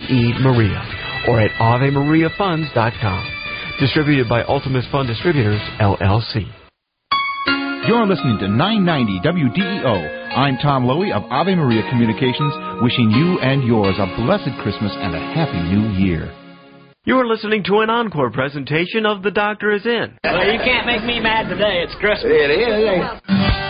Maria, or at AveMariaFunds.com. Distributed by Ultimus Fund Distributors, LLC. You're listening to 990 WDEO. I'm Tom Lowy of Ave Maria Communications, wishing you and yours a blessed Christmas and a happy New Year. You are listening to an encore presentation of The Doctor Is In. Well, you can't make me mad today. It's Christmas. It is.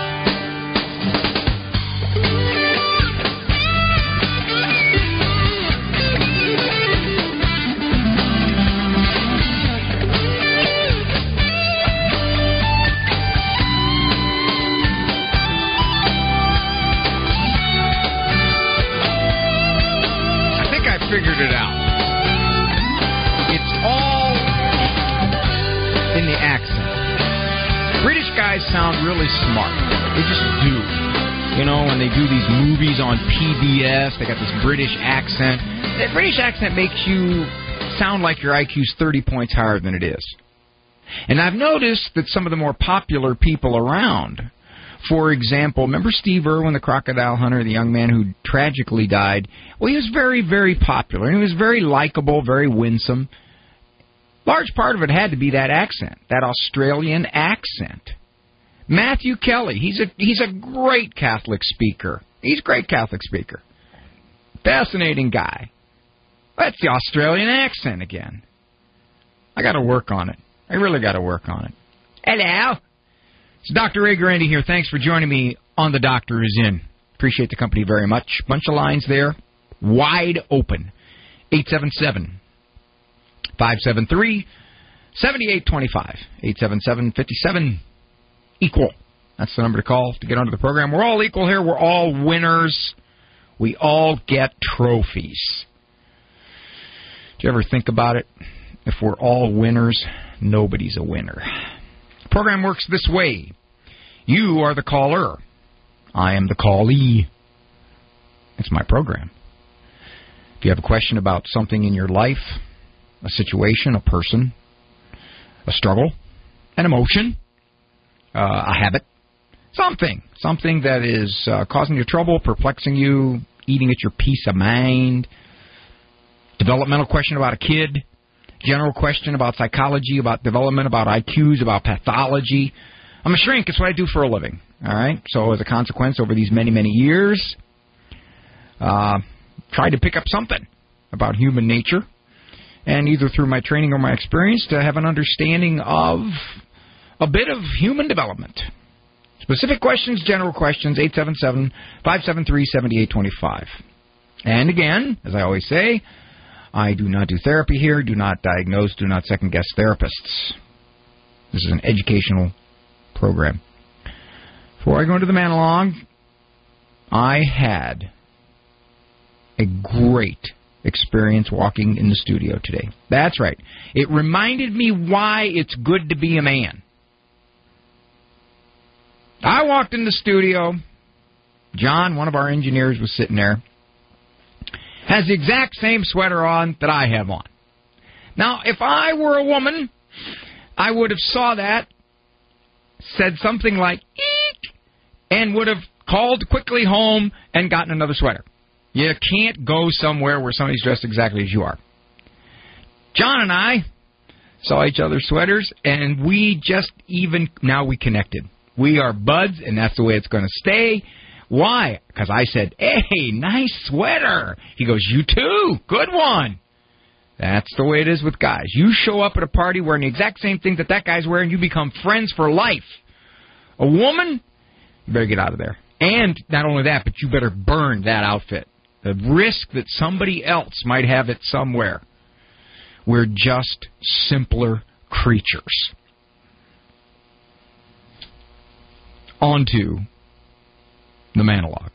Figured it out. It's all in the accent. British guys sound really smart. They just do. You know, when they do these movies on PBS, they got this British accent. That British accent makes you sound like your IQ's 30 points higher than it is. And I've noticed that some of the more popular people around, for example, remember Steve Irwin, the crocodile hunter, the young man who tragically died? Well, he was very, very popular, and he was very likable, very winsome. Large part of it had to be that accent, that Australian accent. Matthew Kelly, he's a great Catholic speaker. He's a great Catholic speaker. Fascinating guy. That's the Australian accent again. I got to work on it. I really got to work on it. Hello. It's Dr. Ray Guarendi here. Thanks for joining me on The Doctor Is In. Appreciate the company very much. Bunch of lines there. Wide open. 877-573-7825. 877-57 equal. That's the number to call to get onto the program. We're all equal here. We're all winners. We all get trophies. Do you ever think about it? If we're all winners, nobody's a winner. The program works this way. You are the caller. I am the callee. It's my program. If you have a question about something in your life, a situation, a person, a struggle, an emotion, a habit, something that is causing you trouble, perplexing you, eating at your peace of mind, developmental question about a kid, general question about psychology, about development, about IQs, about pathology. I'm a shrink. It's what I do for a living. All right? So as a consequence, over these many, many years, tried to pick up something about human nature, and either through my training or my experience to have an understanding of a bit of human development. Specific questions, general questions, 877-573-7825. And again, as I always say, I do not do therapy here, do not diagnose, do not second-guess therapists. This is an educational program. Before I go into the monologue, I had a great experience walking in the studio today. That's right. It reminded me why it's good to be a man. I walked in the studio. John, one of our engineers, was sitting there. Has the exact same sweater on that I have on. Now, if I were a woman, I would have saw that, said something like, eek, and would have called quickly home and gotten another sweater. You can't go somewhere where somebody's dressed exactly as you are. John and I saw each other's sweaters, and we just now we connected. We are buds, and that's the way it's going to stay. Why? Because I said, hey, nice sweater. He goes, you too. Good one. That's the way it is with guys. You show up at a party wearing the exact same thing that guy's wearing, you become friends for life. A woman, you better get out of there. And not only that, but you better burn that outfit. The risk that somebody else might have it somewhere. We're just simpler creatures. On to the monologue.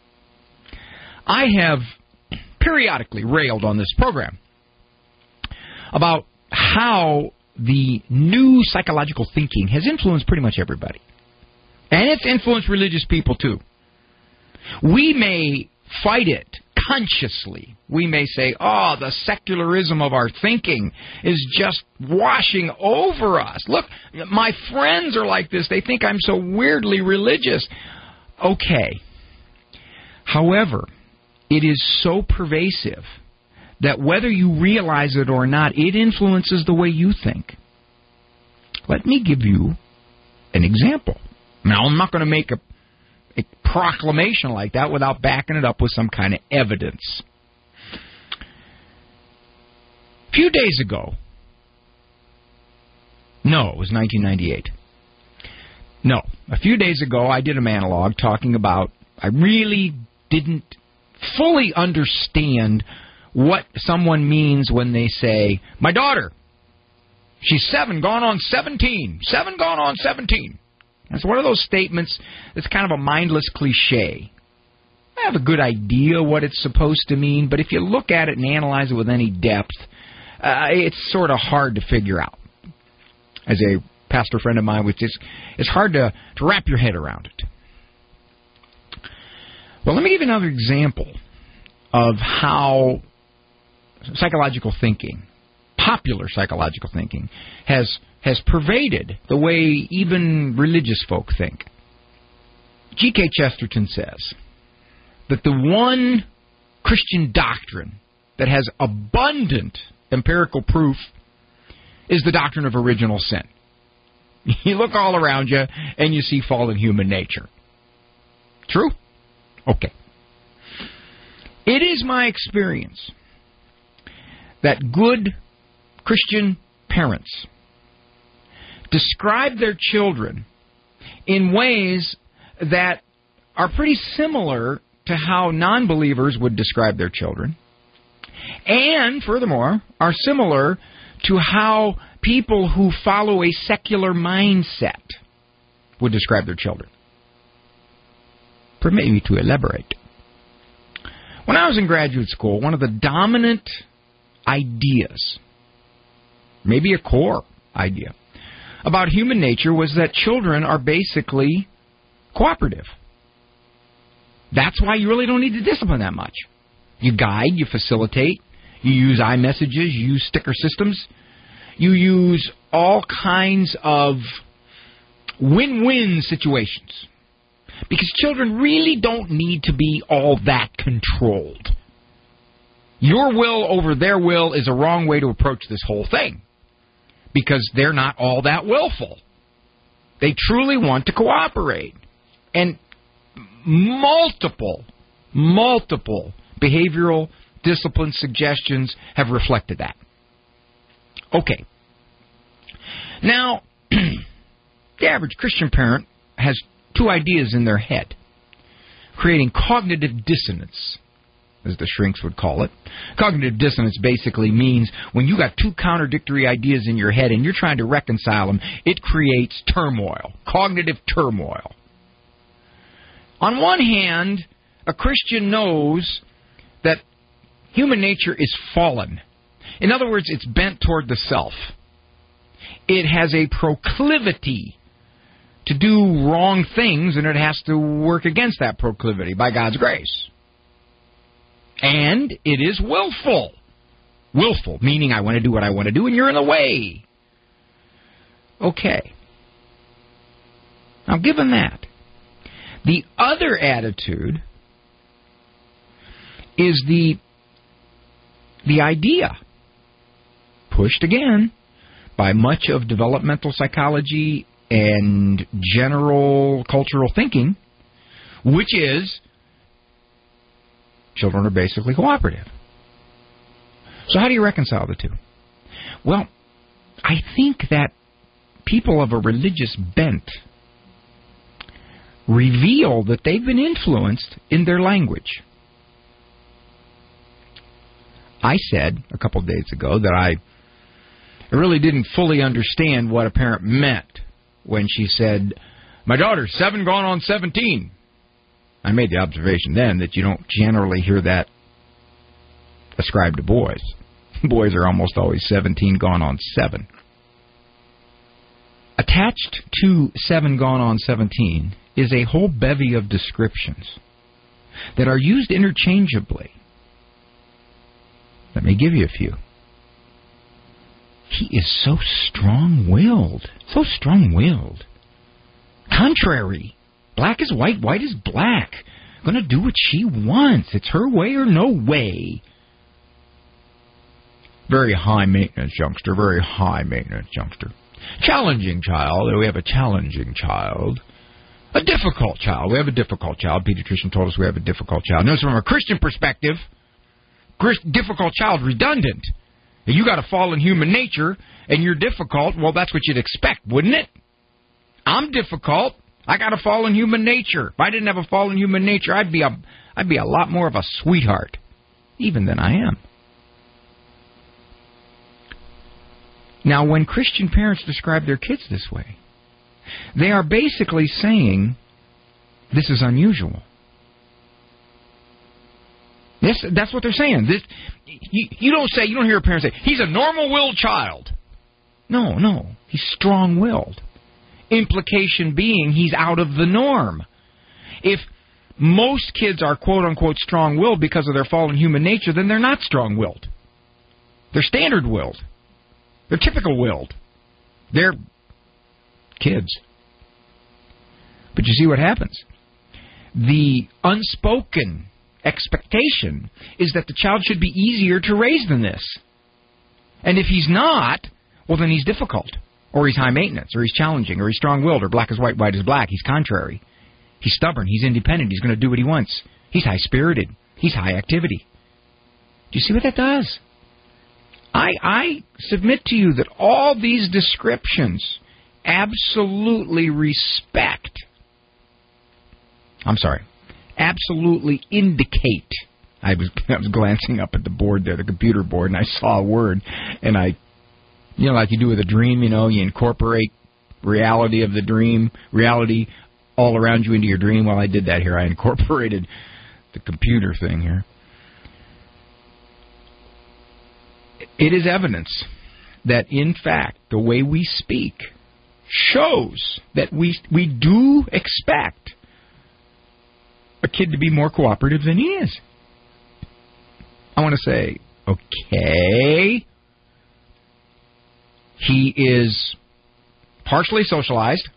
I have periodically railed on this program about how the new psychological thinking has influenced pretty much everybody. And it's influenced religious people, too. We may fight it consciously. We may say, oh, the secularism of our thinking is just washing over us. Look, my friends are like this. They think I'm so weirdly religious. Okay. However, it is so pervasive that whether you realize it or not, it influences the way you think. Let me give you an example. Now, I'm not going to make a proclamation like that without backing it up with some kind of evidence. A few days ago, no, it was 1998. No, a few days ago, I did a monologue talking about I really didn't fully understand what someone means when they say, my daughter, she's 7 going on 17. 7 going on 17. That's one of those statements that's kind of a mindless cliche. I have a good idea what it's supposed to mean, but if you look at it and analyze it with any depth, it's sort of hard to figure out. As a pastor friend of mine, it's hard to wrap your head around it. Well, let me give you another example of how psychological thinking, popular psychological thinking, has pervaded the way even religious folk think. G.K. Chesterton says that the one Christian doctrine that has abundant empirical proof is the doctrine of original sin. You look all around you and you see fallen human nature. True? Okay. It is my experience that good Christian parents describe their children in ways that are pretty similar to how non-believers would describe their children, and furthermore, are similar to how people who follow a secular mindset would describe their children. Permit me to elaborate. When I was in graduate school, one of the dominant ideas, maybe a core idea, about human nature was that children are basically cooperative. That's why you really don't need to discipline that much. You guide, you facilitate, you use iMessages, you use sticker systems, you use all kinds of win-win situations. Because children really don't need to be all that controlled. Your will over their will is a wrong way to approach this whole thing. Because they're not all that willful. They truly want to cooperate. And multiple behavioral discipline suggestions have reflected that. Okay. Now, the average Christian parent has two ideas in their head, creating cognitive dissonance, as the shrinks would call it. Cognitive dissonance basically means when you got two contradictory ideas in your head and you're trying to reconcile them, it creates turmoil, cognitive turmoil. On one hand, a Christian knows that human nature is fallen. In other words, it's bent toward the self. It has a proclivity to do wrong things, and it has to work against that proclivity by God's grace. And it is willful. Willful, meaning I want to do what I want to do, and you're in the way. Okay. Now, given that, the other attitude is the idea, pushed again by much of developmental psychology and general cultural thinking, which is children are basically cooperative. So how do you reconcile the two? Well, I think that people of a religious bent reveal that they've been influenced in their language. I said a couple of days ago that I really didn't fully understand what a parent meant when she said, my daughter's 7 going on 17. I made the observation then that you don't generally hear that ascribed to boys. Boys are almost always 17 gone on 7. Attached to 7 gone on 17 is a whole bevy of descriptions that are used interchangeably. Let me give you a few. He is so strong-willed. So strong-willed. Contrary. Black is white, white is black. Going to do what she wants. It's her way or no way. Very high-maintenance youngster, very high-maintenance youngster. Challenging child, we have a challenging child. A difficult child, we have a difficult child. Pediatrician told us we have a difficult child. Notice from a Christian perspective, difficult child redundant. You got a fallen human nature, and you're difficult. Well, that's what you'd expect, wouldn't it? I'm difficult. I got a fallen human nature. If I didn't have a fallen human nature, I'd be a lot more of a sweetheart, even than I am. Now, when Christian parents describe their kids this way, they are basically saying this is unusual. Yes, that's what they're saying. You don't hear a parent say, he's a normal-willed child. No, he's strong-willed. Implication being he's out of the norm. If most kids are quote-unquote strong-willed because of their fallen human nature, then they're not strong-willed. They're standard-willed. They're typical-willed. They're kids. But you see what happens? The unspoken expectation is that the child should be easier to raise than this. And if he's not, well, then he's difficult. Or he's high maintenance, or he's challenging, or he's strong-willed, or black is white, white is black. He's contrary. He's stubborn. He's independent. He's going to do what he wants. He's high-spirited. He's high activity. Do you see what that does? I submit to you that all these descriptions absolutely absolutely indicate. I was glancing up at the board there, the computer board, and I saw a word, and like you do with a dream, you incorporate reality of the dream, reality all around you into your dream. Well, I did that here. I incorporated the computer thing here. It is evidence that, in fact, the way we speak shows that we do expect a kid to be more cooperative than he is. I want to say, okay, he is partially socialized.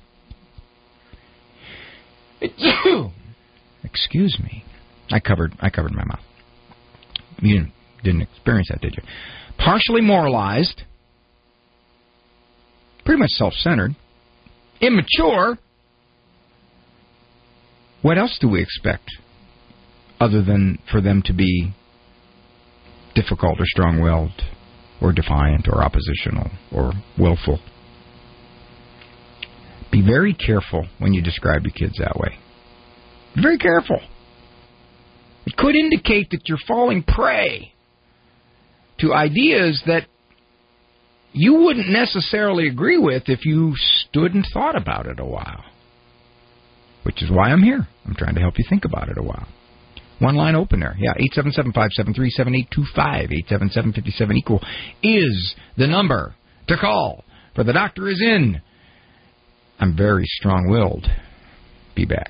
Excuse me. I covered my mouth. You didn't experience that, did you? Partially moralized. Pretty much self-centered. Immature. What else do we expect other than for them to be difficult or strong-willed or defiant or oppositional or willful? Be very careful when you describe your kids that way. Be very careful. It could indicate that you're falling prey to ideas that you wouldn't necessarily agree with if you stood and thought about it a while. Which is why I'm here. I'm trying to help you think about it a while. One line open there. Yeah, 877-573-7825. 877-57-EQUAL is the number to call. For the doctor is in. I'm very strong-willed. Be back.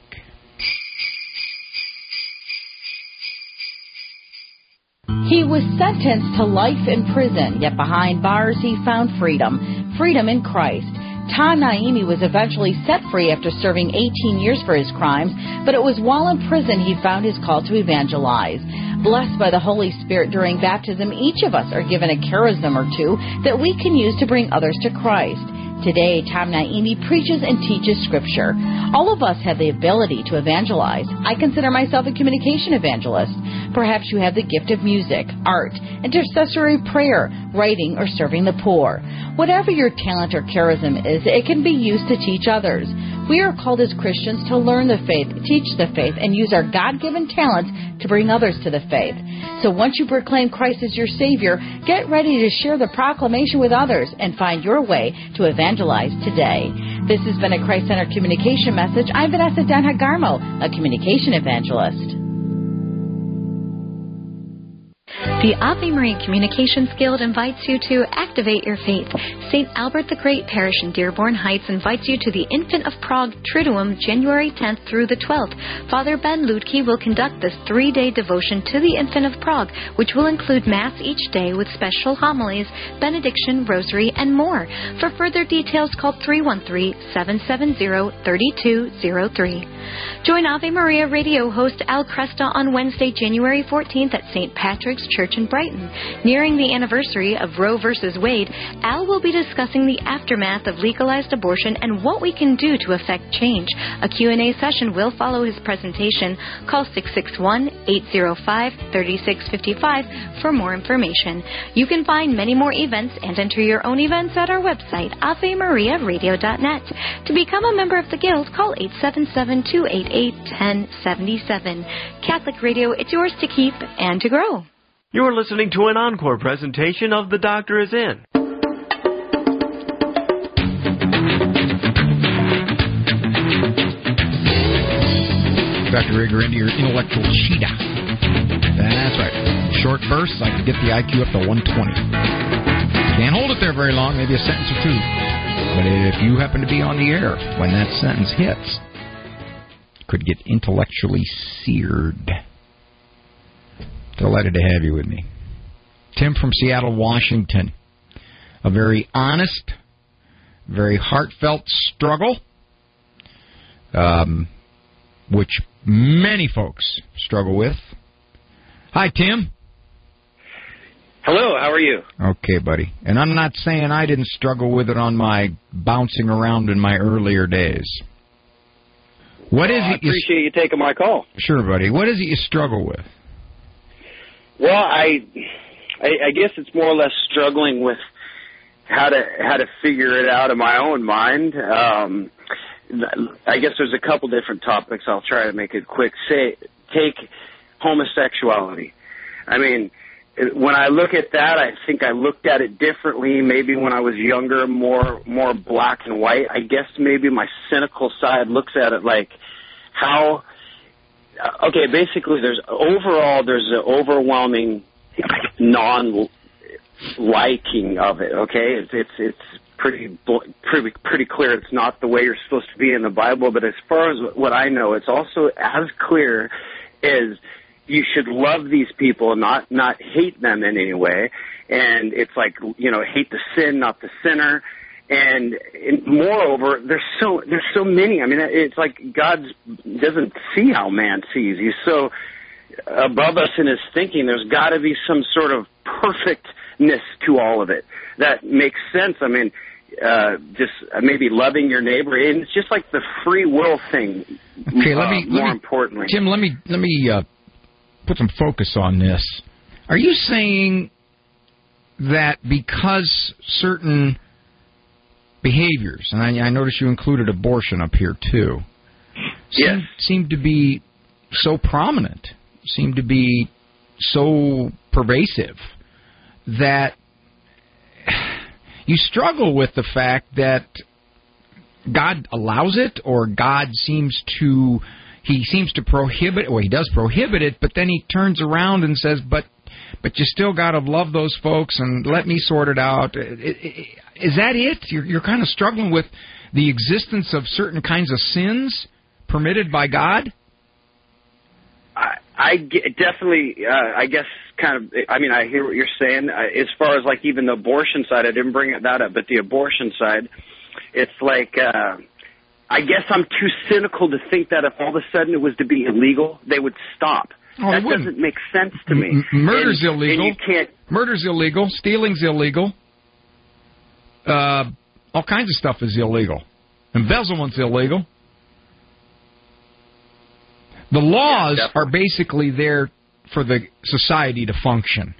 He was sentenced to life in prison, yet behind bars he found freedom. Freedom in Christ. Tom Naimi was eventually set free after serving 18 years for his crimes, but it was while in prison he found his call to evangelize. Blessed by the Holy Spirit during baptism, each of us are given a charism or two that we can use to bring others to Christ. Today, Tom Naimi preaches and teaches Scripture. All of us have the ability to evangelize. I consider myself a communication evangelist. Perhaps you have the gift of music, art, intercessory prayer, writing, or serving the poor. Whatever your talent or charism is, it can be used to teach others. We are called as Christians to learn the faith, teach the faith, and use our God-given talents to bring others to the faith. So once you proclaim Christ as your Savior, get ready to share the proclamation with others and find your way to evangelize today. This has been a Christ-Centered Communication message. I'm Vanessa Denhagarmo, a communication evangelist. The Ave Maria Communications Guild invites you to activate your faith. St. Albert the Great Parish in Dearborn Heights invites you to the Infant of Prague Triduum, January 10th through the 12th. Father Ben Ludke will conduct this 3-day devotion to the Infant of Prague, which will include Mass each day with special homilies, benediction, rosary, and more. For further details, call 313-770-3203. Join Ave Maria radio host Al Cresta on Wednesday, January 14th at St. Patrick's Church Church in Brighton. Nearing the anniversary of Roe v. Wade, Al will be discussing the aftermath of legalized abortion and what we can do to affect change. A Q&A session will follow his presentation. Call 661-805-3655 for more information. You can find many more events and enter your own events at our website, AveMariaRadio.net. To become a member of the Guild, call 877-288-1077. Catholic Radio, it's yours to keep and to grow. You're listening to an encore presentation of The Doctor Is In. Dr. Rigger into your intellectual cheetah. That's right. Short bursts, I can get the IQ up to 120. Can't hold it there very long, maybe a sentence or two. But if you happen to be on the air when that sentence hits, you could get intellectually seared. Delighted to have you with me. Tim from Seattle, Washington. A very honest, very heartfelt struggle, which many folks struggle with. Hi, Tim. Hello, how are you? Okay, buddy. And I'm not saying I didn't struggle with it on my bouncing around in my earlier days. What is it? I appreciate you taking my call. Sure, buddy. What is it you struggle with? Well, I guess it's more or less struggling with how to figure it out in my own mind. I guess there's a couple different topics. I'll try to make it quick. Take homosexuality. I mean, when I look at that, I think I looked at it differently. Maybe when I was younger, more black and white. I guess maybe my cynical side looks at it like how. Okay, basically, there's an overwhelming non-liking of it. Okay, it's pretty clear it's not the way you're supposed to be in the Bible. But as far as what I know, it's also as clear as you should love these people, not hate them in any way. And it's like, hate the sin, not the sinner. And moreover, there's so many. I mean, it's like God doesn't see how man sees. He's so above us in his thinking. There's got to be some sort of perfectness to all of it that makes sense. I mean, just maybe loving your neighbor, and it's just like the free will thing. Okay, more importantly, Tim, let me put some focus on this. Are you saying that because certain behaviors, and I notice you included abortion up here too, seem to be so prominent, seem to be so pervasive, that you struggle with the fact that God allows it, or God seems to prohibit, or he does prohibit it, but then he turns around and says, but you still got to love those folks and let me sort it out. Is that it? You're kind of struggling with the existence of certain kinds of sins permitted by God? I definitely, I guess, kind of, I mean, I hear what you're saying. As far as, like, even the abortion side, I didn't bring that up, but the abortion side, it's like, I guess I'm too cynical to think that if all of a sudden it was to be illegal, they would stop. That doesn't make sense to me. Murder's illegal. And you can't. Murder's illegal. Stealing's illegal. All kinds of stuff is illegal. Embezzlement's illegal. The laws are basically there for the society to function.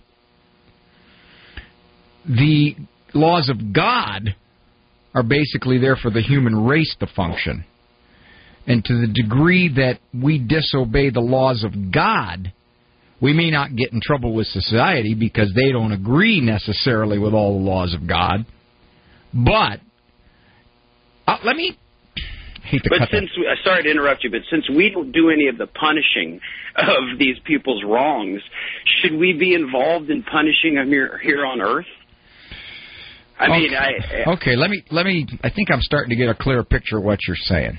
The laws of God are basically there for the human race to function. And to the degree that we disobey the laws of God, we may not get in trouble with society because they don't agree necessarily with all the laws of God. But let me... sorry to interrupt you, but since we don't do any of the punishing of these people's wrongs, should we be involved in punishing them here on Earth? I mean, let me. I think I'm starting to get a clearer picture of what you're saying.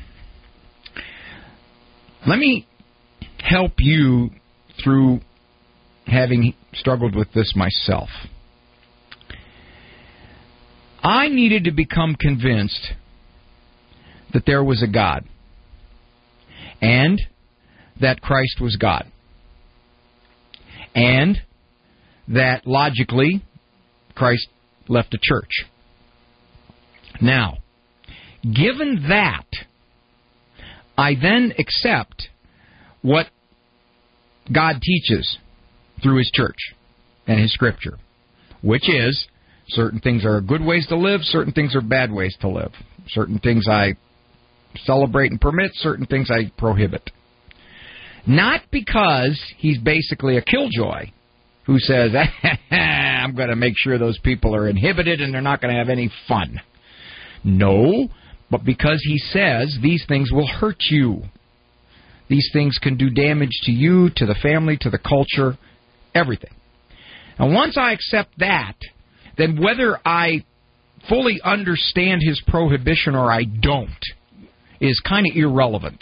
Let me help you through having struggled with this myself. I needed to become convinced that there was a God and that Christ was God and that logically Christ left a church. Now, given that, I then accept what God teaches through His church and His Scripture, which is certain things are good ways to live, certain things are bad ways to live. Certain things I celebrate and permit, certain things I prohibit. Not because He's basically a killjoy who says, I'm going to make sure those people are inhibited and they're not going to have any fun. No, but because He says these things will hurt you. These things can do damage to you, to the family, to the culture, everything. And once I accept that, then whether I fully understand His prohibition or I don't is kind of irrelevant.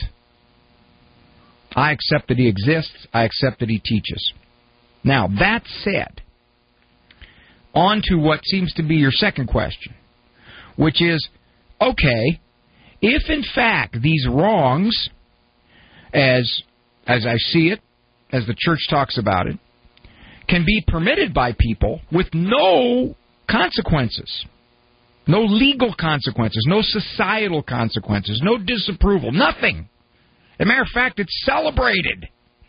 I accept that He exists. I accept that He teaches. Now, that said, on to what seems to be your second question, which is, okay, if in fact these wrongs, as I see it, as the church talks about it, can be permitted by people with no consequences, no legal consequences, no societal consequences, no disapproval, nothing. As a matter of fact, it's celebrated.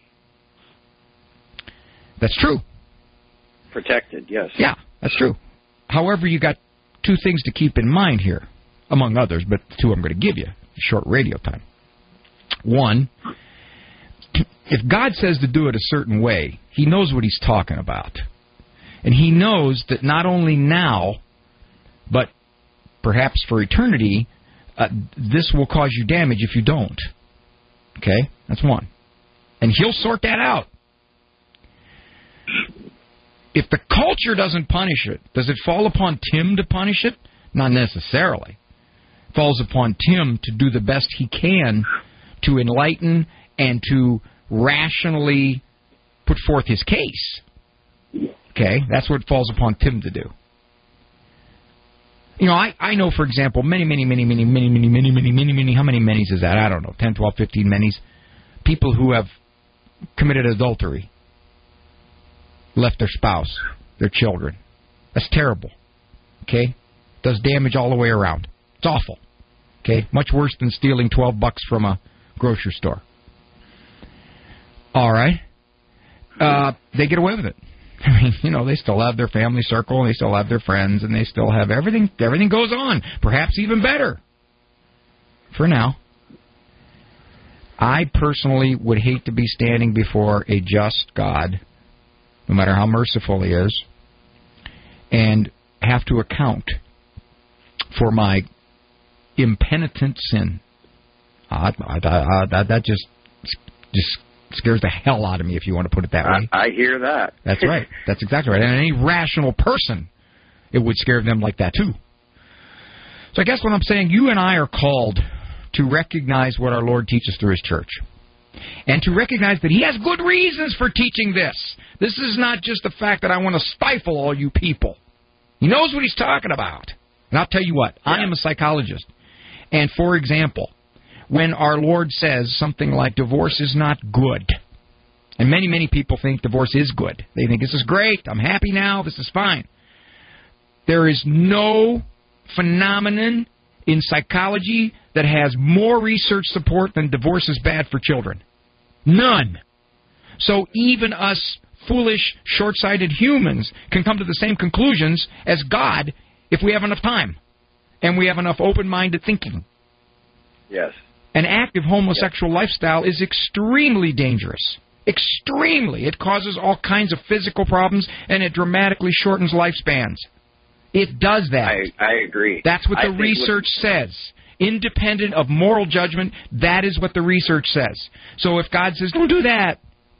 That's true. Protected, yes. Yeah, that's true. However, you got two things to keep in mind here, among others, but the two I'm going to give you, short radio time. One, if God says to do it a certain way, He knows what He's talking about. And He knows that not only now, but perhaps for eternity, this will cause you damage if you don't. Okay? That's one. And He'll sort that out. If the culture doesn't punish it, does it fall upon Tim to punish it? Not necessarily. It falls upon Tim to do the best he can to enlighten and to rationally put forth his case. Okay? That's what it falls upon Tim to do. You know, I know, for example, many, how many manys is that? I don't know, 10, 12, 15 manys. People who have committed adultery, left their spouse, their children. That's terrible. Okay? Does damage all the way around. It's awful. Okay? Much worse than stealing $12 from a grocery store. All right? They get away with it. I mean, you know, they still have their family circle, and they still have their friends, and they still have everything. Everything goes on. Perhaps even better. For now. I personally would hate to be standing before a just God, no matter how merciful He is, and have to account for my impenitent sin. That just scares the hell out of me, if you want to put it that way. I hear that. That's right. That's exactly right. And any rational person, it would scare them like that, too. So I guess what I'm saying, you and I are called to recognize what our Lord teaches through His church. And to recognize that He has good reasons for teaching this. This is not just the fact that I want to stifle all you people. He knows what He's talking about. And I'll tell you what, I am a psychologist. And for example, when our Lord says something like divorce is not good, and many people think divorce is good. They think this is great, I'm happy now, this is fine. There is no phenomenon in psychology that has more research support than divorce is bad for children. None. So even us foolish, short-sighted humans can come to the same conclusions as God if we have enough time and we have enough open-minded thinking. Yes. An active homosexual lifestyle is extremely dangerous. Extremely. It causes all kinds of physical problems, and it dramatically shortens lifespans. It does that. I agree. That's what the research says. Independent of moral judgment, that is what the research says. So if God says, don't do that.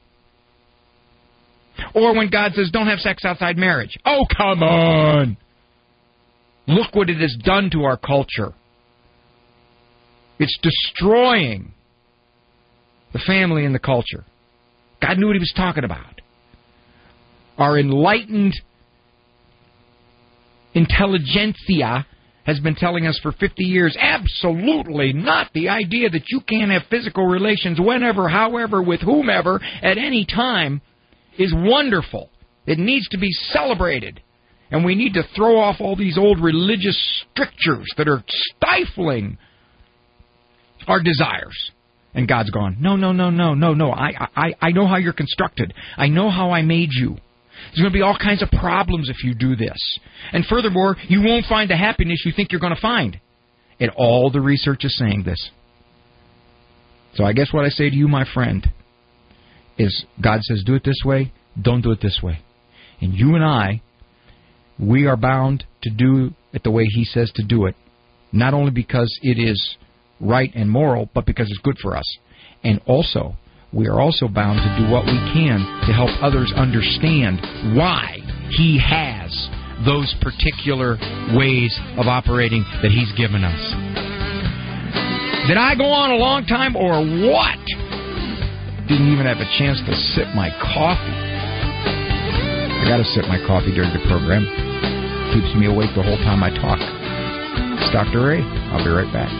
Or when God says, don't have sex outside marriage. Oh, come on. Look what it has done to our culture. It's destroying the family and the culture. God knew what He was talking about. Our enlightened intelligentsia has been telling us for 50 years, absolutely not. The idea that you can't have physical relations whenever, however, with whomever, at any time is wonderful. It needs to be celebrated. And we need to throw off all these old religious strictures that are stifling our desires. And God's gone, no. I know how you're constructed. I know how I made you. There's going to be all kinds of problems if you do this. And furthermore, you won't find the happiness you think you're going to find. And all the research is saying this. So I guess what I say to you, my friend, is God says do it this way, don't do it this way. And you and I, we are bound to do it the way He says to do it. Not only because it is right and moral, but because it's good for us. And also, we are also bound to do what we can to help others understand why He has those particular ways of operating that He's given us. Did I go on a long time or what? Didn't even have a chance to sip my coffee. I got to sip my coffee during the program. Keeps me awake the whole time I talk. It's Dr. Ray. I'll be right back.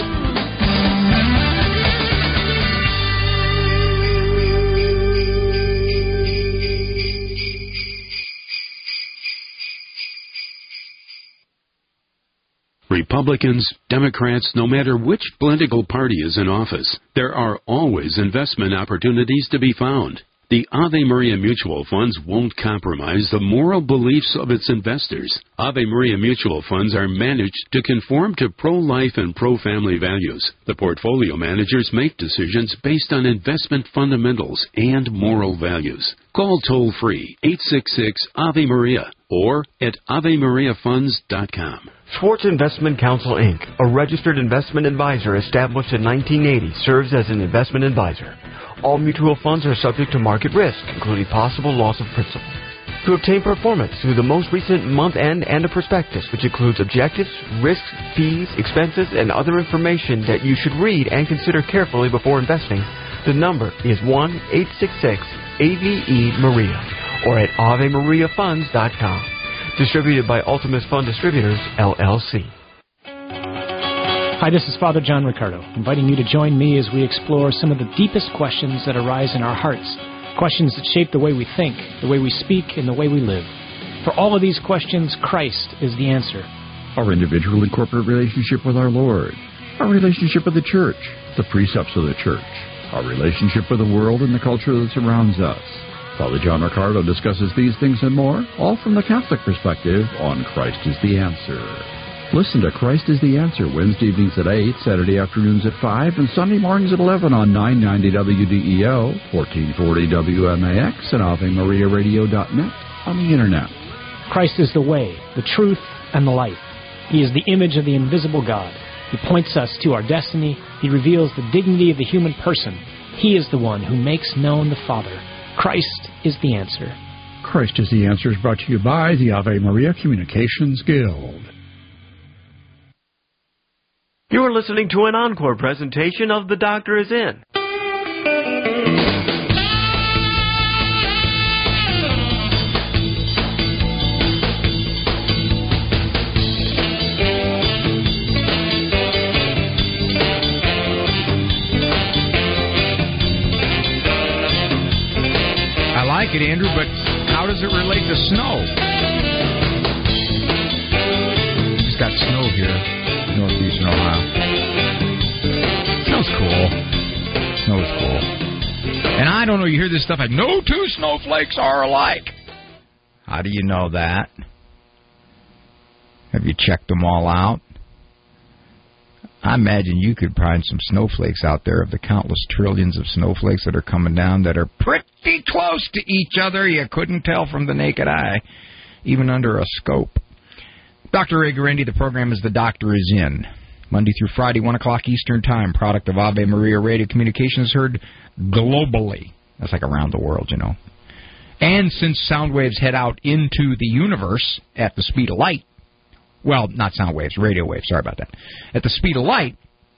Republicans, Democrats, no matter which political party is in office, there are always investment opportunities to be found. The Ave Maria Mutual Funds won't compromise the moral beliefs of its investors. Ave Maria Mutual Funds are managed to conform to pro-life and pro-family values. The portfolio managers make decisions based on investment fundamentals and moral values. Call toll-free 866-AVE-MARIA or at AveMariaFunds.com. Schwartz Investment Counsel, Inc., a registered investment advisor established in 1980, serves as an investment advisor. All mutual funds are subject to market risk, including possible loss of principal. To obtain performance through the most recent month-end and a prospectus, which includes objectives, risks, fees, expenses, and other information that you should read and consider carefully before investing, the number is 1-866-AVE-MARIA or at AveMariaFunds.com. Distributed by Ultimus Fund Distributors, LLC. Hi, this is Father John Riccardo, inviting you to join me as we explore some of the deepest questions that arise in our hearts, questions that shape the way we think, the way we speak, and the way we live. For all of these questions, Christ is the answer. Our individual and corporate relationship with our Lord, our relationship with the church, the precepts of the church, our relationship with the world and the culture that surrounds us. Father John Riccardo discusses these things and more, all from the Catholic perspective on Christ is the Answer. Listen to Christ is the Answer Wednesday evenings at 8, Saturday afternoons at 5, and Sunday mornings at 11 on 990 WDEO, 1440 WMAX, and AveMariaRadio.net on the Internet. Christ is the way, the truth, and the life. He is the image of the invisible God. He points us to our destiny. He reveals the dignity of the human person. He is the one who makes known the Father. Christ is the Answer. Christ is the Answer is brought to you by the Ave Maria Communications Guild. You are listening to an encore presentation of The Doctor Is In. I like it, Andrew, but how does it relate to snow? Just got snow here, northeastern Ohio. Snow's cool. Snow is cool. And I don't know, you hear this stuff like, no two snowflakes are alike. How do you know that? Have you checked them all out? I imagine you could find some snowflakes out there of the countless trillions of snowflakes that are coming down that are pretty close to each other. You couldn't tell from the naked eye, even under a scope. Dr. Ray Guarendi, the program is The Doctor Is In. Monday through Friday, 1 o'clock Eastern Time. Product of Ave Maria Radio Communications, heard globally. That's like around the world, you know. And since sound waves head out into the universe at the speed of light, well, not sound waves, radio waves, sorry about that. At the speed of light,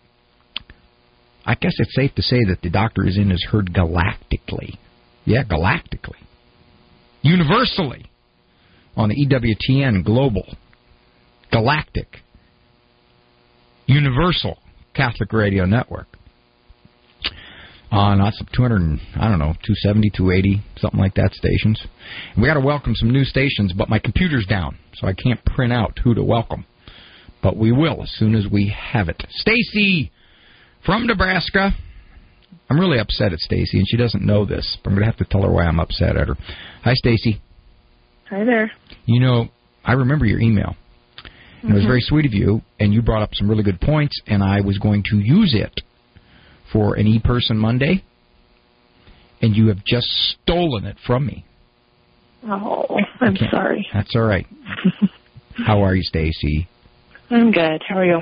I guess it's safe to say that The Doctor Is In is heard galactically. Yeah, galactically. Universally. On the EWTN Global, Galactic, Universal Catholic Radio Network. Not some 200, 270, 280, something like that stations. And we got to welcome some new stations, but my computer's down, so I can't print out who to welcome. But we will as soon as we have it. Stacy from Nebraska. I'm really upset at Stacy, and she doesn't know this, but I'm going to have to tell her why I'm upset at her. Hi, Stacy. Hi there. I remember your email. And it was very sweet of you, and you brought up some really good points, and I was going to use it for an E-Person Monday, and you have just stolen it from me. Oh, I'm sorry. That's all right. How are you, Stacy? I'm good. How are you?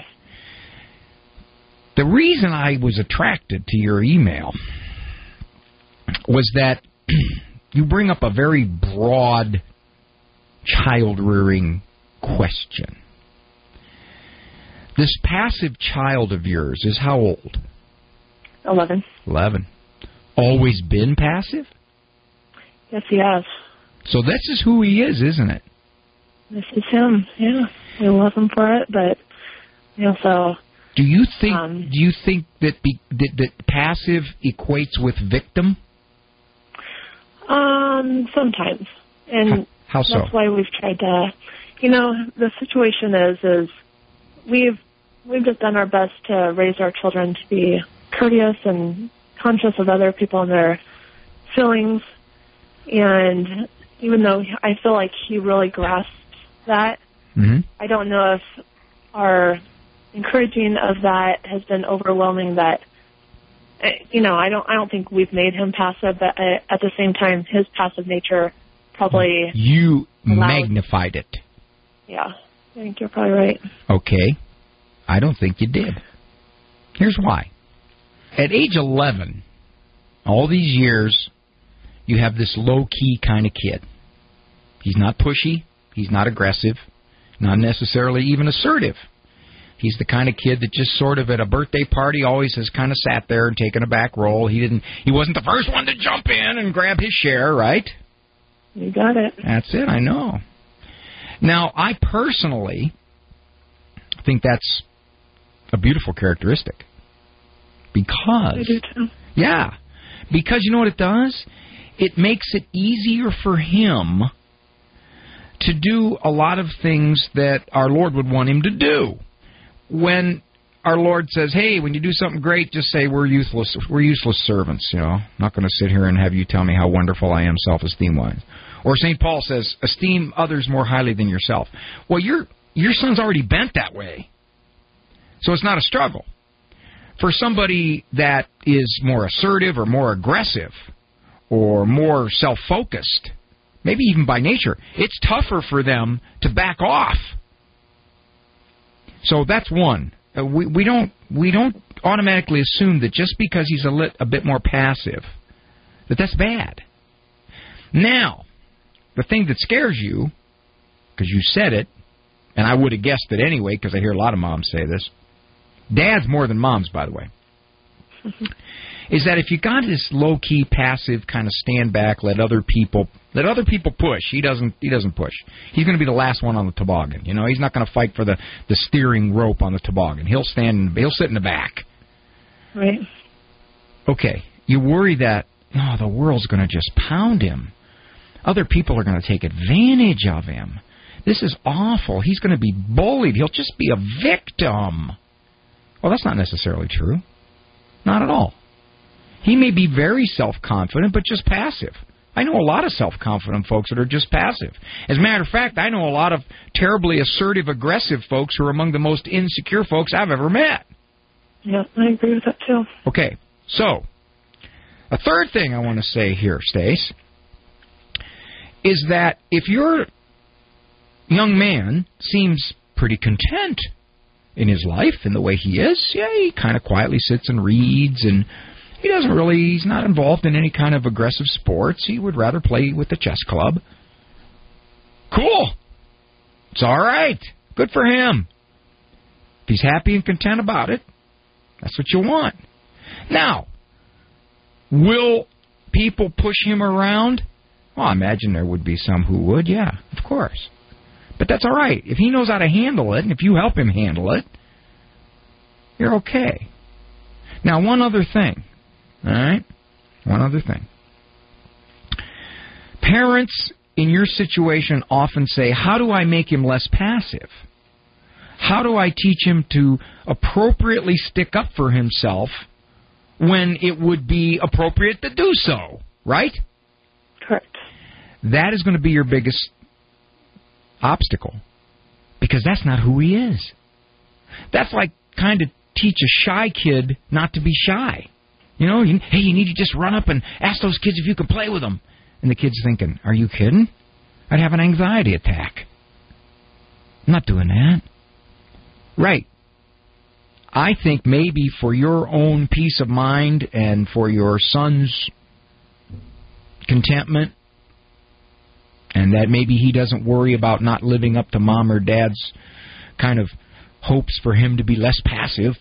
The reason I was attracted to your email was that you bring up a very broad child-rearing question. This passive child of yours is how old? 11. 11. Always been passive? Yes, he has. So this is who he is, isn't it? This is him, yeah. We love him for it, but we also... Do you think that passive equates with victim? Sometimes. And how so? That's why we've tried to... the situation is we've just done our best to raise our children to be courteous and conscious of other people and their feelings. And even though I feel like he really grasped that, I don't know if our encouraging of that has been overwhelming. That I don't think we've made him passive, but at the same time, his passive nature probably magnified it. Yeah, I think you're probably right. Okay, I don't think you did. Here's why. At age 11, all these years, you have this low-key kind of kid. He's not pushy. He's not aggressive. Not necessarily even assertive. He's the kind of kid that just sort of at a birthday party always has kind of sat there and taken a back role. He wasn't the first one to jump in and grab his share, right? You got it. That's it, I know. Now, I personally think that's a beautiful characteristic. Because... I do too. Yeah. Because you know what it does? It makes it easier for him to do a lot of things that our Lord would want him to do. When our Lord says, hey, when you do something great, just say we're useless servants, I'm not going to sit here and have you tell me how wonderful I am self-esteem-wise. Or St. Paul says, esteem others more highly than yourself. Well, your son's already bent that way. So it's not a struggle. For somebody that is more assertive or more aggressive or more self-focused, maybe even by nature, it's tougher for them to back off. So that's one. We don't automatically assume that just because he's a bit more passive, that's bad. Now, the thing that scares you, because you said it, and I would have guessed it anyway, because I hear a lot of moms say this. Dads more than moms, by the way. Is that if you got this low-key, passive kind of stand back, let other people push. He doesn't push. He's going to be the last one on the toboggan. He's not going to fight for the steering rope on the toboggan. He'll sit in the back. Right. Okay. You worry that the world's going to just pound him. Other people are going to take advantage of him. This is awful. He's going to be bullied. He'll just be a victim. Well, that's not necessarily true. Not at all. He may be very self-confident, but just passive. I know a lot of self-confident folks that are just passive. As a matter of fact, I know a lot of terribly assertive, aggressive folks who are among the most insecure folks I've ever met. Yeah, I agree with that, too. Okay, so a third thing I want to say here, Stace, is that if your young man seems pretty content in his life, in the way he is, he kind of quietly sits and reads, and he's not involved in any kind of aggressive sports. He would rather play with the chess club. Cool. It's all right. Good for him. If he's happy and content about it, that's what you want. Now, will people push him around? Well, I imagine there would be some who would, yeah, of course. But that's all right. If he knows how to handle it, and if you help him handle it, you're okay. Now, one other thing. All right? One other thing. Parents in your situation often say, how do I make him less passive? How do I teach him to appropriately stick up for himself when it would be appropriate to do so? Right? Correct. That is going to be your biggest obstacle, because that's not who he is. That's like kind of teach a shy kid not to be shy. You know, hey, you need to just run up and ask those kids if you can play with them. And the kid's thinking, are you kidding? I'd have an anxiety attack. I'm not doing that. Right. I think maybe for your own peace of mind and for your son's contentment, and that maybe he doesn't worry about not living up to mom or dad's kind of hopes for him to be less passive,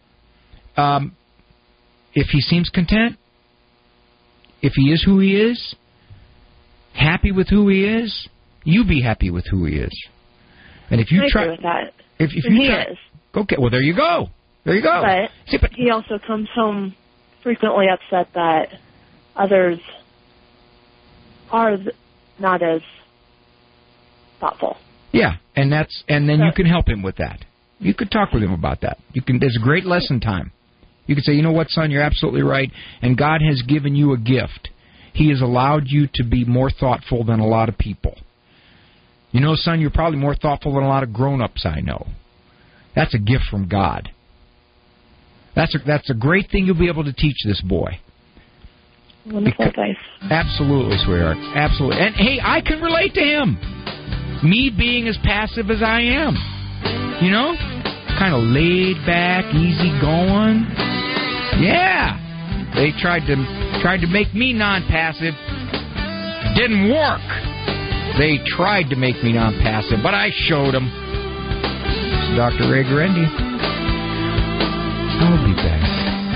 if he seems content, if he is who he is, happy with who he is, you be happy with who he is. And if you I try agree with that. if you he try, is. Okay, well there you go. There you go. But he also comes home frequently upset that others are not as thoughtful. Yeah, and then you can help him with that. You could talk with him about that. There's a great lesson time. You could say, you know what, son, you're absolutely right, and God has given you a gift. He has allowed you to be more thoughtful than a lot of people. You know, son, you're probably more thoughtful than a lot of grown-ups I know. That's a gift from God. That's a great thing you'll be able to teach this boy. Wonderful advice. Absolutely, sweetheart. Absolutely. And, hey, I can relate to him. Me being as passive as I am. You know? Kind of laid back, easy going. Yeah. They tried to make me non-passive. Didn't work. They tried to make me non-passive, but I showed them. It's Dr. Ray Guarendi. I'll be back.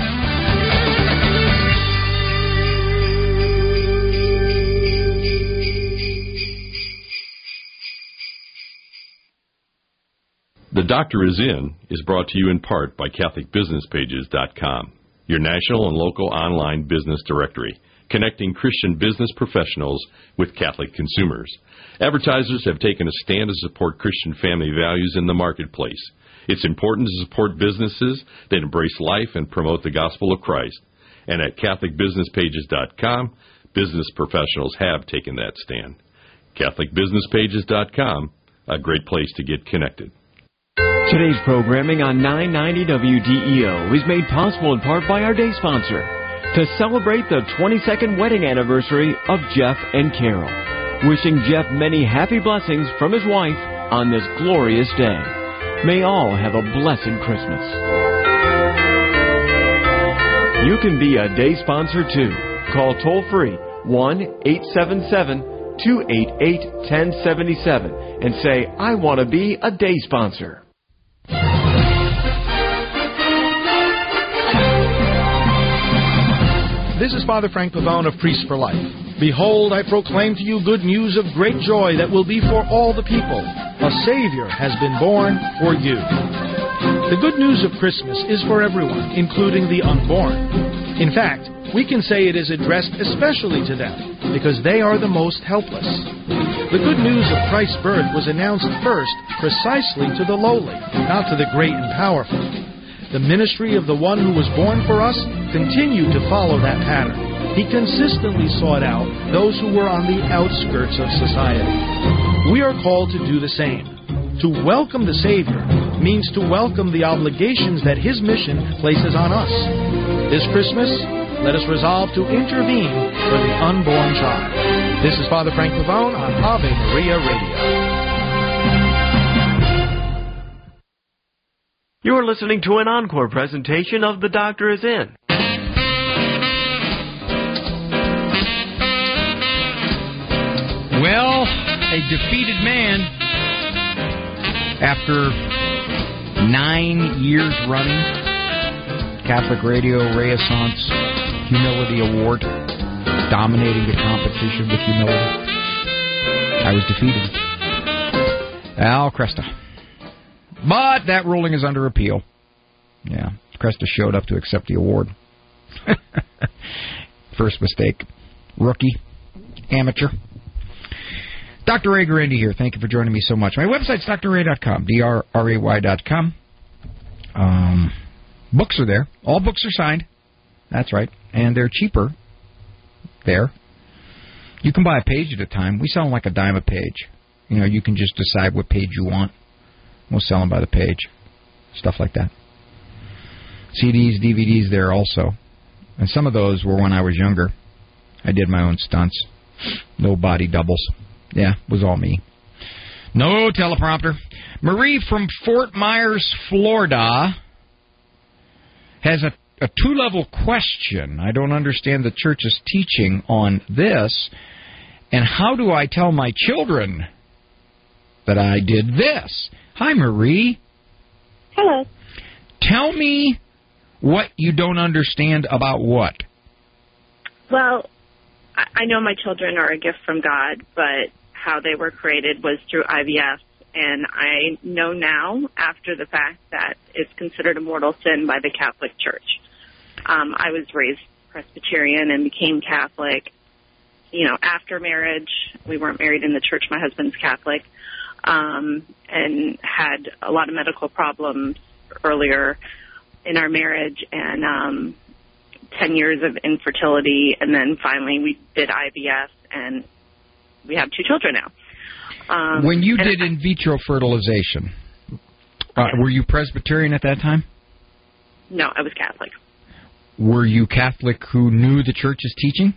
The Doctor is In is brought to you in part by CatholicBusinessPages.com, your national and local online business directory, connecting Christian business professionals with Catholic consumers. Advertisers have taken a stand to support Christian family values in the marketplace. It's important to support businesses that embrace life and promote the gospel of Christ. And at CatholicBusinessPages.com, business professionals have taken that stand. CatholicBusinessPages.com, a great place to get connected. Today's programming on 990 WDEO is made possible in part by our day sponsor, to celebrate the 22nd wedding anniversary of Jeff and Carol. Wishing Jeff many happy blessings from his wife on this glorious day. May all have a blessed Christmas. You can be a day sponsor too. Call toll-free 1-877-288-1077 and say, I want to be a day sponsor. This is Father Frank Pavone of Priests for Life. Behold, I proclaim to you good news of great joy that will be for all the people. A Savior has been born for you. The good news of Christmas is for everyone, including the unborn. In fact, we can say it is addressed especially to them, because they are the most helpless. The good news of Christ's birth was announced first precisely to the lowly, not to the great and powerful. The ministry of the one who was born for us continued to follow that pattern. He consistently sought out those who were on the outskirts of society. We are called to do the same. To welcome the Savior means to welcome the obligations that His mission places on us. This Christmas, let us resolve to intervene for the unborn child. This is Father Frank Pavone on Ave Maria Radio. You are listening to an encore presentation of The Doctor Is In. Well, a defeated man, after 9 years running, Catholic Radio Renaissance Humility Award, dominating the competition with humility. I was defeated. Al Cresta. But that ruling is under appeal. Yeah, Cresta showed up to accept the award. First mistake. Rookie. Amateur. Dr. Ray Guarendi here. Thank you for joining me so much. My website's drray.com, DRRAY.com. Books are there. All books are signed. That's right. And they're cheaper there. You can buy a page at a time. We sell them like a dime a page. You can just decide what page you want. We'll sell them by the page. Stuff like that. CDs, DVDs there also. And some of those were when I was younger. I did my own stunts. No body doubles. Yeah, it was all me. No teleprompter. Marie from Fort Myers, Florida, has a two-level question. I don't understand the church's teaching on this. And how do I tell my children that I did this? Hi, Marie. Hello. Tell me what you don't understand about what. Well, I know my children are a gift from God, but how they were created was through IVF. And I know now, after the fact, that it's considered a mortal sin by the Catholic Church. I was raised Presbyterian and became Catholic, after marriage. We weren't married in the church. My husband's Catholic, and had a lot of medical problems earlier in our marriage, and 10 years of infertility, and then finally we did IVF, and we have 2 children now. When you did in vitro fertilization, were you Presbyterian at that time? No, I was Catholic. Were you Catholic who knew the church's teaching?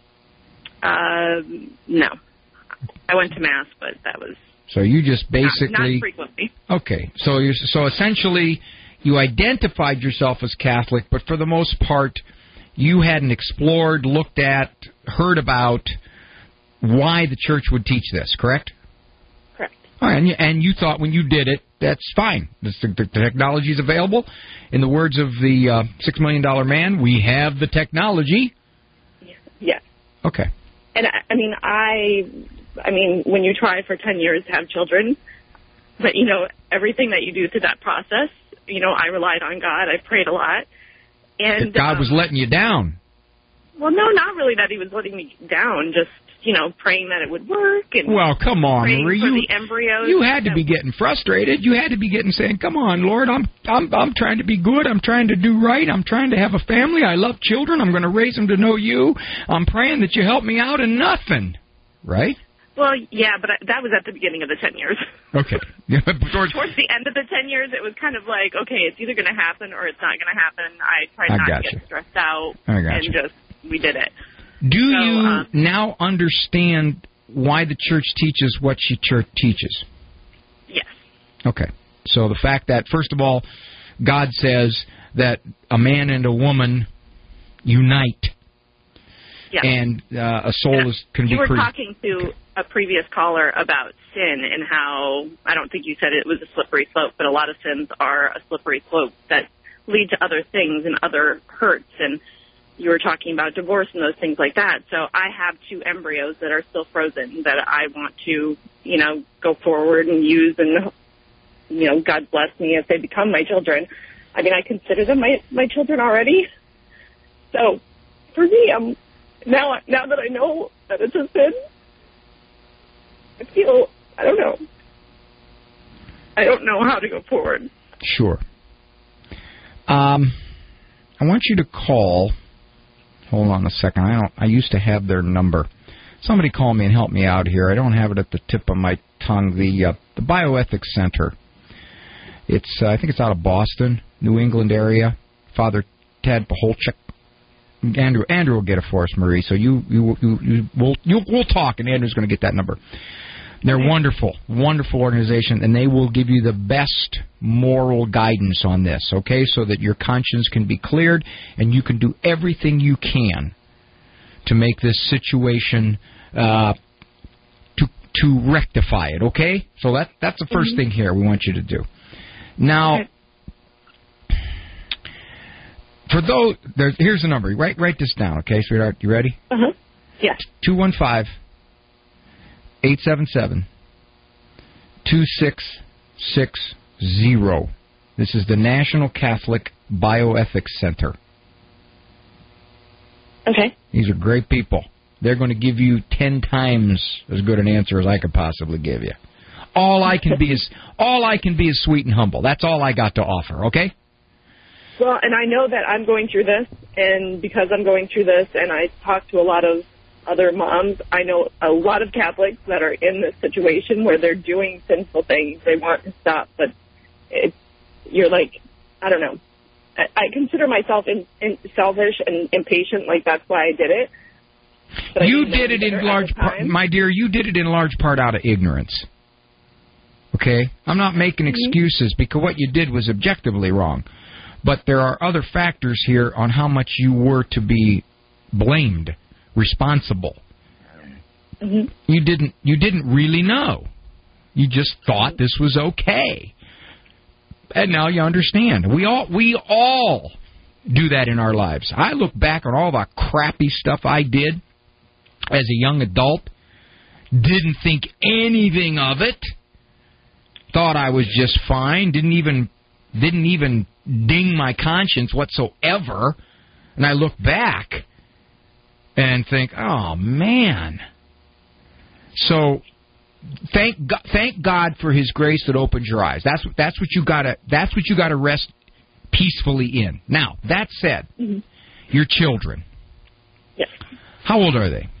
No. I went to Mass, but that was... So you just basically... Not frequently. Okay. So essentially, you identified yourself as Catholic, but for the most part, you hadn't explored, looked at, heard about why the church would teach this, correct? Correct. All right, and you thought when you did it, that's fine. The technology is available. In the words of the $6 Million Man, we have the technology. Yes. Okay. And I mean, when you try for 10 years to have children, but, everything that you do through that process, I relied on God. I prayed a lot. And God was letting you down. Well, no, not really that he was letting me down, just, praying that it would work. And well, come on, Marie. The embryos. You had to be getting frustrated. You had to be saying, come on, Lord, I'm trying to be good. I'm trying to do right. I'm trying to have a family. I love children. I'm going to raise them to know you. I'm praying that you help me out, and nothing. Right? Well, yeah, but that was at the beginning of the 10 years. Okay. Towards the end of the 10 years, it was kind of like, okay, it's either going to happen or it's not going to happen. I tried not to get stressed out, we did it. Do you now understand why the church teaches what she church teaches? Yes. Okay. So the fact that, first of all, God says that a man and a woman unite. Yeah. And a soul can be created. You were talking to a previous caller about sin and how, I don't think you said it was a slippery slope, but a lot of sins are a slippery slope that lead to other things and other hurts. And you were talking about divorce and those things like that. So I have 2 embryos that are still frozen that I want to, go forward and use, and, God bless me if they become my children. I mean, I consider them my children already. So for me, now that I know that it's a sin, I don't know. I don't know how to go forward. Sure. I want you to call. Hold on a second. I used to have their number. Somebody call me and help me out here. I don't have it at the tip of my tongue. The Bioethics Center. It's I think it's out of Boston, New England area. Father Ted Paholchik. Andrew will get it for us, Marie. So we'll talk, and Andrew's going to get that number. They're wonderful organization, and they will give you the best moral guidance on this, okay, so that your conscience can be cleared and you can do everything you can to make this situation to rectify it, okay? So that's the first thing here we want you to do. Now, for those, here's the number. Write this down, okay, sweetheart? You ready? Uh-huh. Yeah. 215-877-2660. This is the National Catholic Bioethics Center. Okay. These are great people. They're going to give you 10 times as good an answer as I could possibly give you. All I can be is sweet and humble. That's all I got to offer, okay? Well, and I know that I'm going through this, and because I'm going through this, and I talk to a lot of other moms, I know a lot of Catholics that are in this situation where they're doing sinful things. They want to stop, but you're like, I don't know. I consider myself selfish and impatient, like that's why I did it. But you did it in large part, my dear, you did it in large part out of ignorance. Okay? I'm not making excuses because what you did was objectively wrong. But there are other factors here on how much you were to be blamed, responsible. You didn't really know. You just thought this was okay. And now you understand. We all do that in our lives. I look back on all the crappy stuff I did as a young adult, didn't think anything of it, thought I was just fine, didn't even ding my conscience whatsoever, and I look back and think, oh man. So thank God for His grace that opens your eyes. That's what you gotta rest peacefully in. Now that said, your children. Yes. How old are they?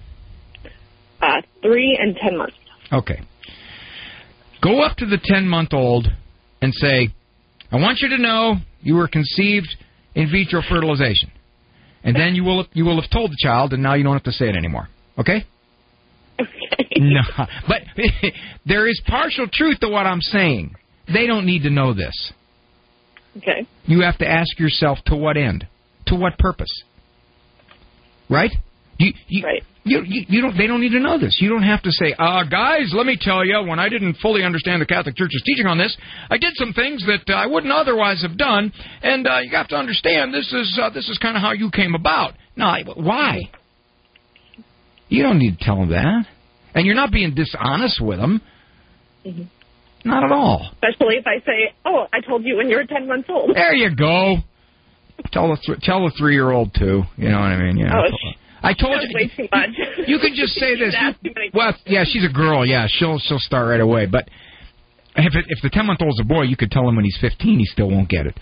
3 and 10 months. Okay. Go up to the 10-month-old and say, I want you to know you were conceived in vitro fertilization. And then you will have told the child, and now you don't have to say it anymore. Okay? Okay. No, but there is partial truth to what I'm saying. They don't need to know this. Okay. You have to ask yourself, to what end? To what purpose? Right? Right. They don't need to know this. You don't have to say, guys, let me tell you, when I didn't fully understand the Catholic Church's teaching on this, I did some things that I wouldn't otherwise have done, and you have to understand this is kind of how you came about. No, why? You don't need to tell them that. And you're not being dishonest with them. Not at all. Especially if I say, I told you when you were 10 months old. There you go. Tell the 3-year-old, too. You know what I mean? Yeah. I told you. Way too much. You can just say this. Well, yeah, she's a girl. Yeah, she'll start right away. But if the 10-month-old's a boy, you could tell him when he's 15, he still won't get it.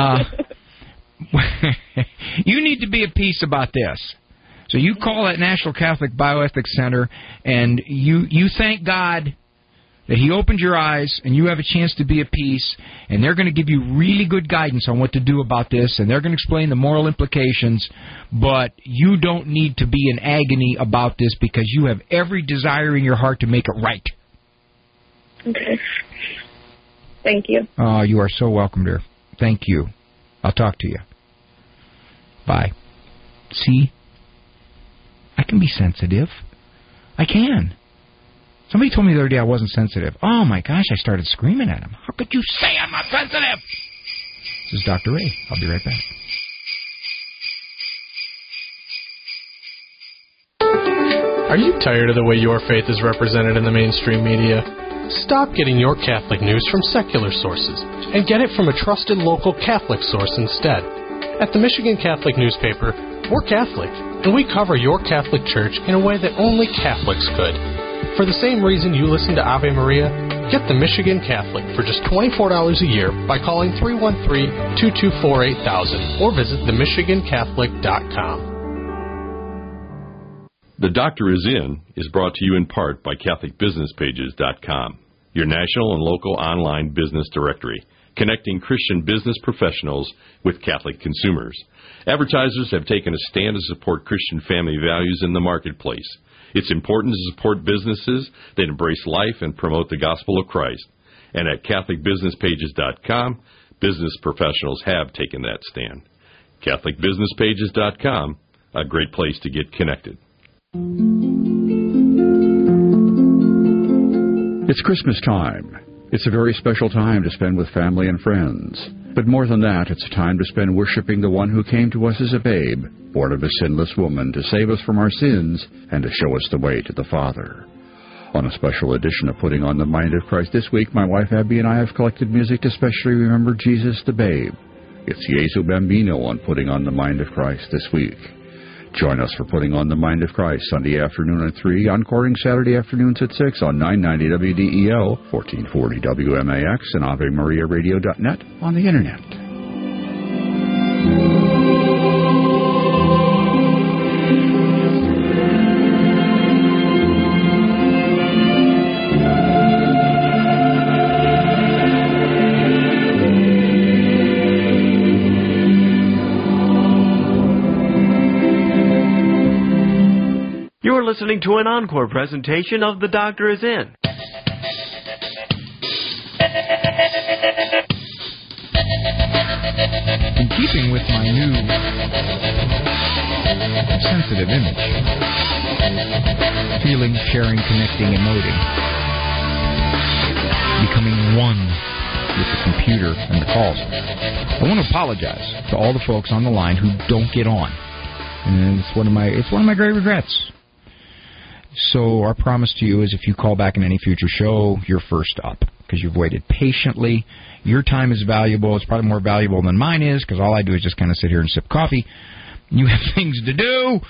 You need to be at peace about this. So you call that National Catholic Bioethics Center, and you thank God that He opened your eyes, and you have a chance to be at peace, and they're going to give you really good guidance on what to do about this, and they're going to explain the moral implications, but you don't need to be in agony about this because you have every desire in your heart to make it right. Okay. Thank you. Oh, you are so welcome, dear. Thank you. I'll talk to you. Bye. See? I can be sensitive. I can. Somebody told me the other day I wasn't sensitive. Oh, my gosh, I started screaming at him. How could you say I'm not sensitive? This is Dr. Ray. I'll be right back. Are you tired of the way your faith is represented in the mainstream media? Stop getting your Catholic news from secular sources and get it from a trusted local Catholic source instead. At the Michigan Catholic newspaper, we're Catholic, and we cover your Catholic Church in a way that only Catholics could. For the same reason you listen to Ave Maria, get the Michigan Catholic for just $24 a year by calling 313-224-8000 or visit themichigancatholic.com. The Doctor Is In is brought to you in part by CatholicBusinessPages.com, your national and local online business directory, connecting Christian business professionals with Catholic consumers. Advertisers have taken a stand to support Christian family values in the marketplace. It's important to support businesses that embrace life and promote the gospel of Christ. And at CatholicBusinessPages.com, business professionals have taken that stand. CatholicBusinessPages.com, a great place to get connected. It's Christmas time. It's a very special time to spend with family and friends. But more than that, it's a time to spend worshiping the one who came to us as a babe, born of a sinless woman, to save us from our sins and to show us the way to the Father. On a special edition of Putting on the Mind of Christ this week, my wife Abby and I have collected music to specially remember Jesus the babe. It's Jesu Bambino on Putting on the Mind of Christ this week. Join us for Putting on the Mind of Christ, Sunday afternoon at 3, Encoring Saturday afternoons at 6 on 990 WDEO, 1440 WMAX, and AveMariaRadio.net on the Internet. You're listening to an encore presentation of The Doctor Is In. In keeping with my new sensitive image, feeling, sharing, connecting, emoting, becoming one with the computer and the calls, I want to apologize to all the folks on the line who don't get on. And it's one of my great regrets. So our promise to you is if you call back in any future show, you're first up because you've waited patiently. Your time is valuable. It's probably more valuable than mine is because all I do is just kind of sit here and sip coffee. You have things to do.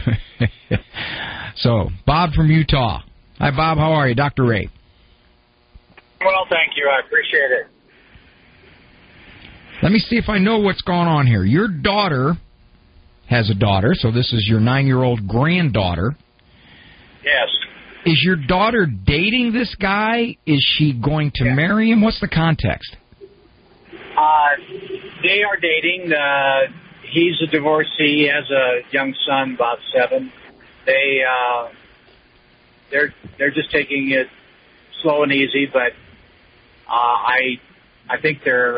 So, Bob from Utah. Hi, Bob. How are you? Dr. Ray. Well, thank you. I appreciate it. Let me see if I know what's going on here. Your daughter has a daughter, so this is your 9-year-old granddaughter. Yes. Is your daughter dating this guy? Is she going to marry him? What's the context? They are dating. He's a divorcee. He has a young son, about 7. They're just taking it slow and easy, but I think they're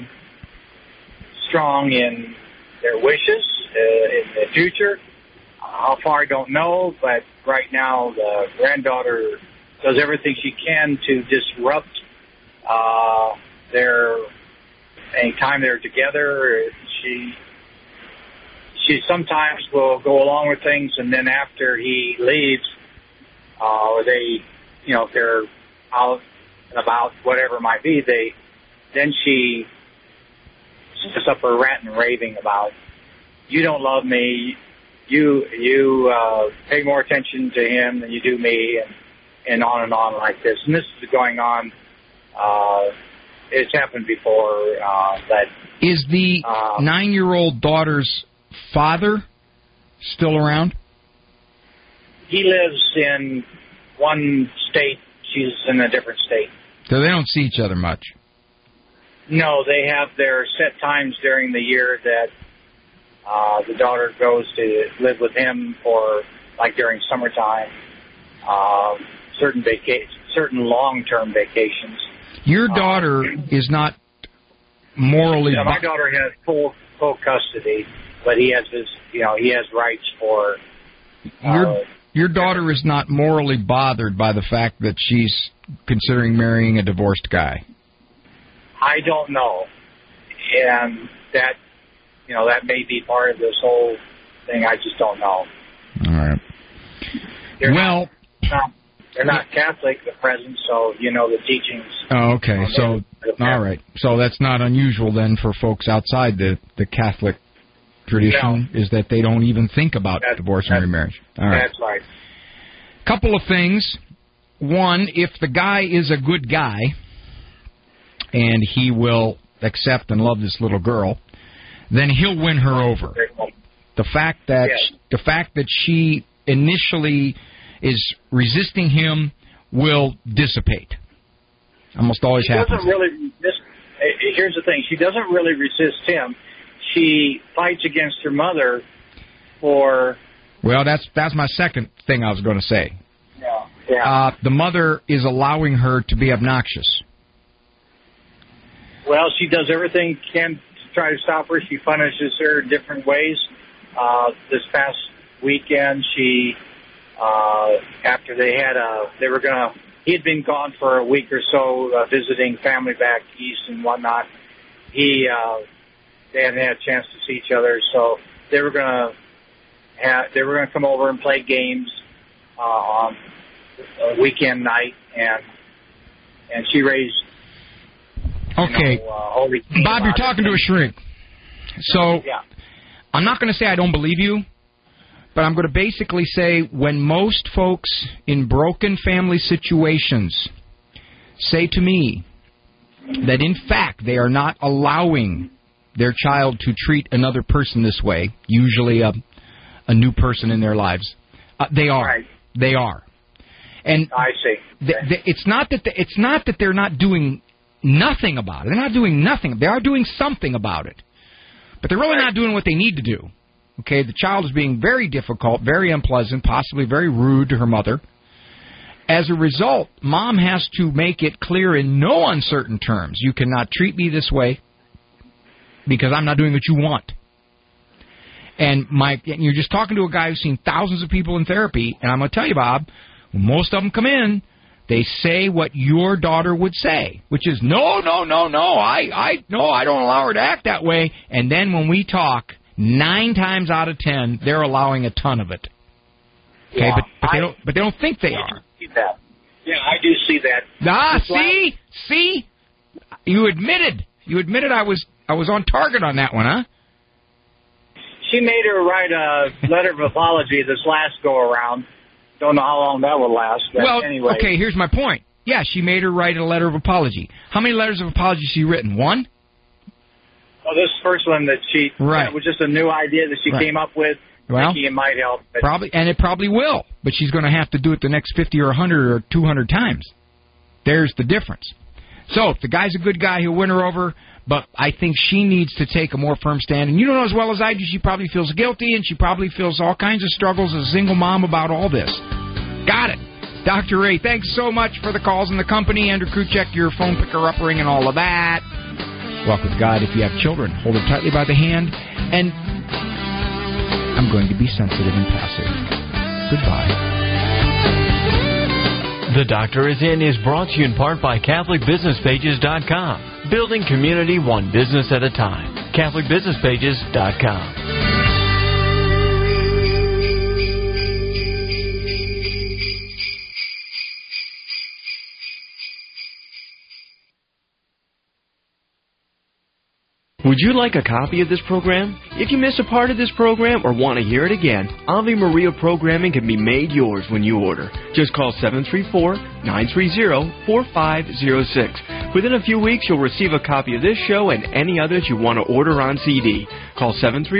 strong in their wishes in the future. How far, I don't know, but right now the granddaughter does everything she can to disrupt any time they're together. She sometimes will go along with things, and then after he leaves, or they, if they're out and about, whatever it might be, then she sets up her rant and raving about, you don't love me. You pay more attention to him than you do me, and on like this. And this is going on. It's happened before. But is the 9-year-old daughter's father still around? He lives in one state. She's in a different state. So they don't see each other much? No, they have their set times during the year that the daughter goes to live with him for, like during summertime, certain long-term vacations. Your daughter is not morally. My daughter has full custody, but he has he has rights for. Your daughter is not morally bothered by the fact that she's considering marrying a divorced guy. I don't know, and that. That may be part of this whole thing. I just don't know. All right. They're not Catholic at present, so the teachings. Oh, okay. So, all right. So that's not unusual then for folks outside the Catholic tradition, is that they don't even think about divorce and remarriage. All right. That's right. Couple of things. One, if the guy is a good guy and he will accept and love this little girl, then he'll win her over. The fact that she initially is resisting him will dissipate. Almost always happens. Here's the thing: she doesn't really resist him. She fights against her mother for. Well, that's my second thing I was going to say. Yeah. The mother is allowing her to be obnoxious. Well, she does everything she can to try to stop her. She punishes her in different ways. This past weekend, she, after he had been gone for a week or so, visiting family back east and whatnot. They hadn't had a chance to see each other, so they were gonna come over and play games on a weekend night, and she raised. Okay, Bob, you're talking to a shrink. So, I'm not going to say I don't believe you, But I'm going to basically say when most folks in broken family situations say to me that, in fact, they are not allowing their child to treat another person this way, usually a new person in their lives, they are. Right. They are. And I see. It's not that they're not doing nothing about it. They're not doing nothing. They are doing something about it. But they're really not doing what they need to do. Okay, the child is being very difficult, very unpleasant, possibly very rude to her mother. As a result, mom has to make it clear in no uncertain terms, you cannot treat me this way because I'm not doing what you want. And you're just talking to a guy who's seen thousands of people in therapy, and I'm going to tell you, Bob, when most of them come in, they say what your daughter would say, which is, no, I don't allow her to act that way. And then when we talk, 9 times out of 10, they're allowing a ton of it. Okay, yeah, but they don't think they are. See that. Yeah, I do see that. See, you admitted I was on target on that one, huh? She made her write a letter of apology this last go around. Don't know how long that will last. But well, anyway. Okay, here's my point. Yeah, she made her write a letter of apology. How many letters of apology has she written? 1? Well, this first one that it was just a new idea that she came up with. Well, thinking it might help. It probably will, but she's going to have to do it the next 50 or 100 or 200 times. There's the difference. So, if the guy's a good guy, he'll win her over, but I think she needs to take a more firm stand. And you know as well as I do, she probably feels guilty, and she probably feels all kinds of struggles as a single mom about all this. Got it. Dr. Ray, thanks so much for the calls and the company. Andrew Kruchek, your phone picker-upper-ring and all of that. Walk with God. If you have children, hold them tightly by the hand. And I'm going to be sensitive and passive. Goodbye. The Doctor is In is brought to you in part by CatholicBusinessPages.com. Building community one business at a time. CatholicBusinessPages.com. Would you like a copy of this program? If you miss a part of this program or want to hear it again, Ave Maria programming can be made yours when you order. Just call 734-930-4506. Within a few weeks, you'll receive a copy of this show and any others you want to order on CD. Call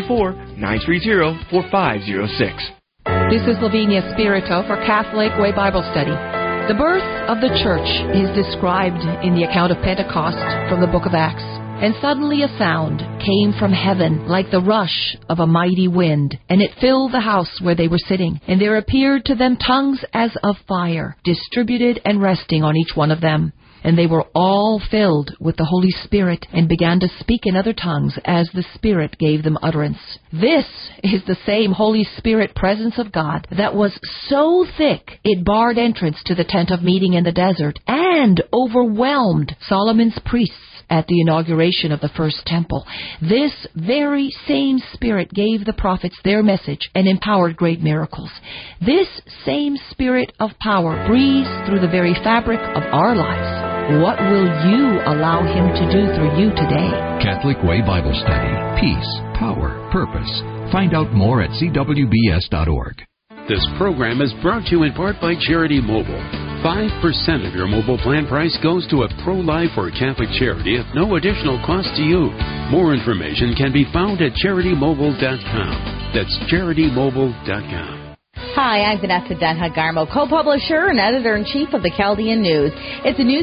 734-930-4506. This is Lavinia Spirito for Catholic Way Bible Study. The birth of the church is described in the account of Pentecost from the book of Acts. And suddenly a sound came from heaven like the rush of a mighty wind, and it filled the house where they were sitting. And there appeared to them tongues as of fire, distributed and resting on each one of them. And they were all filled with the Holy Spirit and began to speak in other tongues as the Spirit gave them utterance. This is the same Holy Spirit presence of God that was so thick it barred entrance to the tent of meeting in the desert and overwhelmed Solomon's priests at the inauguration of the first temple. This very same Spirit gave the prophets their message and empowered great miracles. This same Spirit of power breathes through the very fabric of our lives. What will you allow Him to do through you today? Catholic Way Bible Study. Peace, power, purpose. Find out more at cwbs.org. This program is brought to you in part by Charity Mobile. 5% of your mobile plan price goes to a pro-life or Catholic charity at no additional cost to you. More information can be found at CharityMobile.com. That's CharityMobile.com. Hi, I'm Vanessa Denha Garmo, co-publisher and editor-in-chief of the Chaldean News. It's a news